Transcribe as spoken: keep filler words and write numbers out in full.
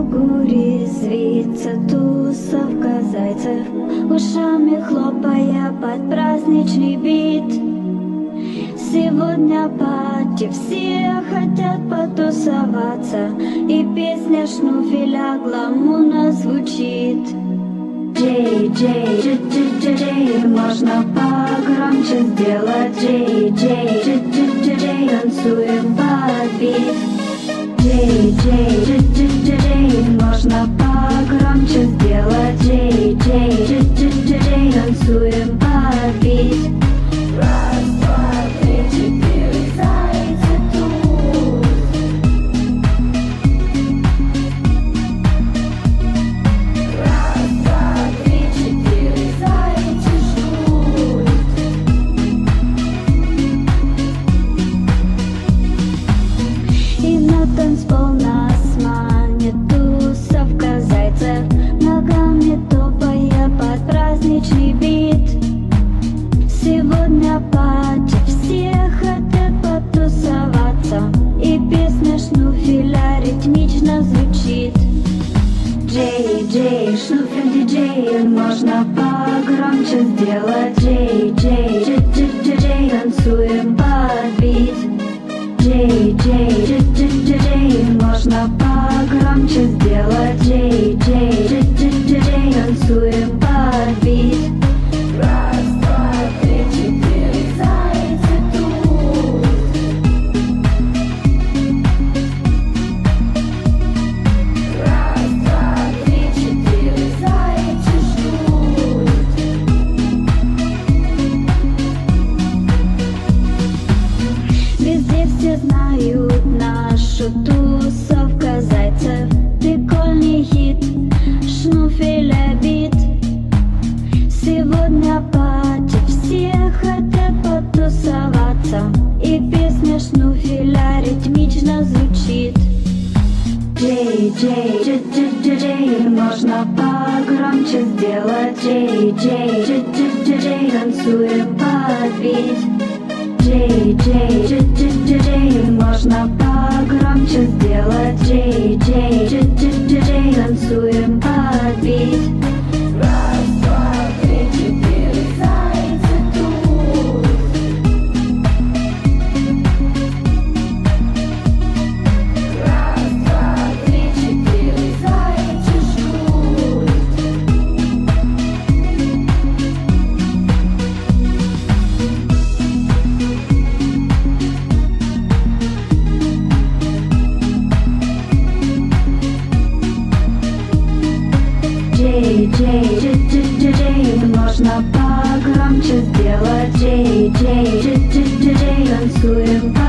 кругу резвится тусовка зайцев, ушами хлопая под праздничный бит. Сегодня пати, все хотят потусоваться, и песня Шнуфеля гламурно звучит. Джей, Джей, Джей, Джей, Джей, можно погромче сделать. Джей, Джей, Джей, Джей, Джей, танцуем под бит. Джей, Джей, Джей, Джей, Джей, можно погромче сделать. Джей, Джей, Джей, Джей, Джей, танцуем под бит. Раз, два, три, четыре, зайцы тут. Раз, два, три, четыре, зайцы ждут. И на танцпол нас манит тусовка зайцев, ногами топая под праздничный бит. Сегодня пати, все хотят потусоваться, и песня Шнуфеля ритмично звучит. Джей, Джей, Шнуфель диджей, можно погромче сделать. Джей, Джей, Джей, Джей, Джей, Джей, танцуем под бит. Джей, Джей, Джей, Джей, Джей, Джей, можно погромче сделать. Джей, Джей, Джей, Джей, Джей, Джей, танцуем под бит. Раз, два, три, четыре, зайцы тут. Раз, два, три, четыре, зайцы ждут. Везде все знают нашу тусовка зайцев. Прикольный хит Шнуфеля бит. Сегодня пати, все хотят потусоваться, и песня Шнуфеля ритмично звучит. Джей, Джей, Джей, Джей, Джей, Джей, можно погромче сделать. Джей, Джей, Джей, Джей, Джей, Джей, танцуем под бит. Джей, Джей, Джей, Джей, Джей, Джей, можно погромче сделать. Джей, Джей, Джей, Джей, Джей, Джей, танцуем под бит. Раз, два, три, четыре, зайцы тут. Раз, два, три, четыре, зайцы ждут. Джей, Джей, Джей, Джей, Джей, Джей, можно погромче сделать. Джей, Джей, Джей, Джей, Джей, Джей, танцуем.